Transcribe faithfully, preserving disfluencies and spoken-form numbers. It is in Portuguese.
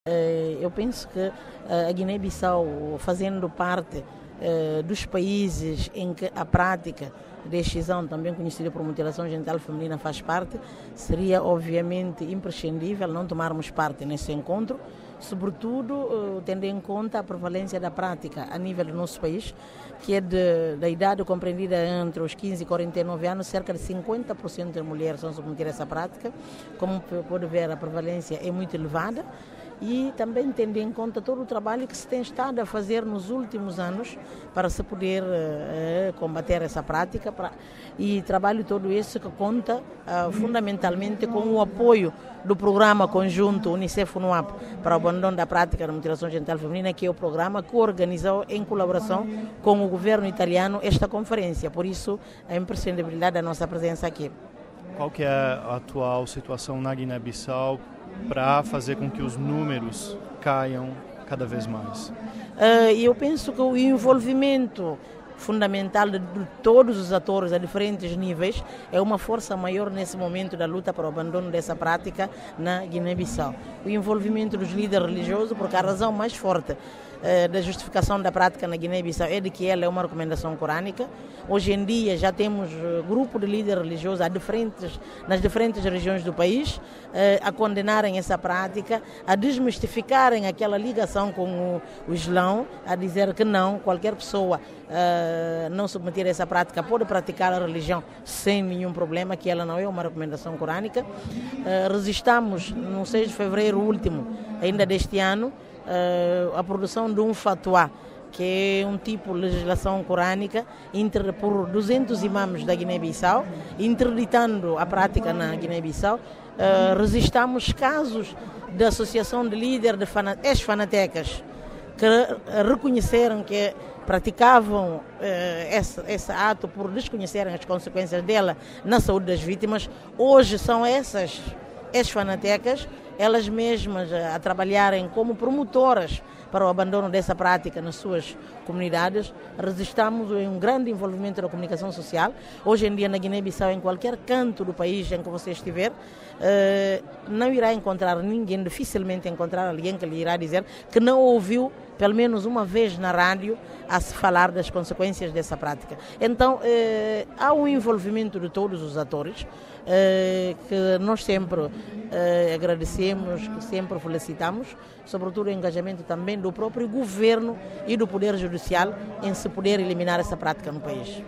Eu penso que a Guiné-Bissau, fazendo parte dos países em que a prática de excisão, também conhecida por mutilação genital feminina, faz parte, seria obviamente imprescindível não tomarmos parte nesse encontro, sobretudo tendo em conta a prevalência da prática a nível do nosso país, que é de, da idade compreendida entre os quinze e quarenta e nove anos, cerca de cinquenta por cento das mulheres são submetidas a essa prática. Como pode ver, a prevalência é muito elevada. E também tendo em conta todo o trabalho que se tem estado a fazer nos últimos anos para se poder uh, combater essa prática, pra, e trabalho todo esse que conta uh, fundamentalmente com o apoio do programa conjunto Unicef-UNUAP para o abandono da prática da mutilação genital feminina, que é o programa que organizou em colaboração com o governo italiano esta conferência. Por isso, a imprescindibilidade da nossa presença aqui. Qual que é a atual situação na Guiné-Bissau para fazer com que os números caiam cada vez mais? Uh, eu penso que o envolvimento fundamental de, de todos os atores a diferentes níveis é uma força maior nesse momento da luta para o abandono dessa prática na Guiné-Bissau. O envolvimento dos líderes religiosos, porque a razão mais forte uh, da justificação da prática na Guiné-Bissau é de que ela é uma recomendação corânica. Hoje em dia já temos uh, grupo de líderes religiosos a diferentes, nas diferentes regiões do país uh, a condenarem essa prática, a desmistificarem aquela ligação com o, o Islão, a dizer que não, qualquer pessoa uh, não submeter a essa prática pode praticar a religião sem nenhum problema, que ela não é uma recomendação corânica. Uh, resistamos, no seis de fevereiro último, ainda deste ano, uh, a produção de um fatuá, que é um tipo de legislação corânica inter, por duzentos imãs da Guiné-Bissau, interditando a prática na Guiné-Bissau. Uh, resistamos casos da associação de líderes de ex-fanatecas que reconheceram que praticavam uh, esse, esse ato por desconhecerem as consequências dela na saúde das vítimas. Hoje são essas ex-fanatecas, elas mesmas a trabalharem como promotoras para o abandono dessa prática nas suas comunidades. Resistamos em um grande envolvimento da comunicação social. Hoje em dia na Guiné-Bissau, em qualquer canto do país em que você estiver, uh, não irá encontrar ninguém, dificilmente encontrar alguém que lhe irá dizer que não ouviu pelo menos uma vez na rádio a se falar das consequências dessa prática. Então, eh, há um envolvimento de todos os atores eh, que nós sempre eh, agradecemos, que sempre felicitamos, sobretudo o engajamento também do próprio governo e do Poder Judicial em se poder eliminar essa prática no país.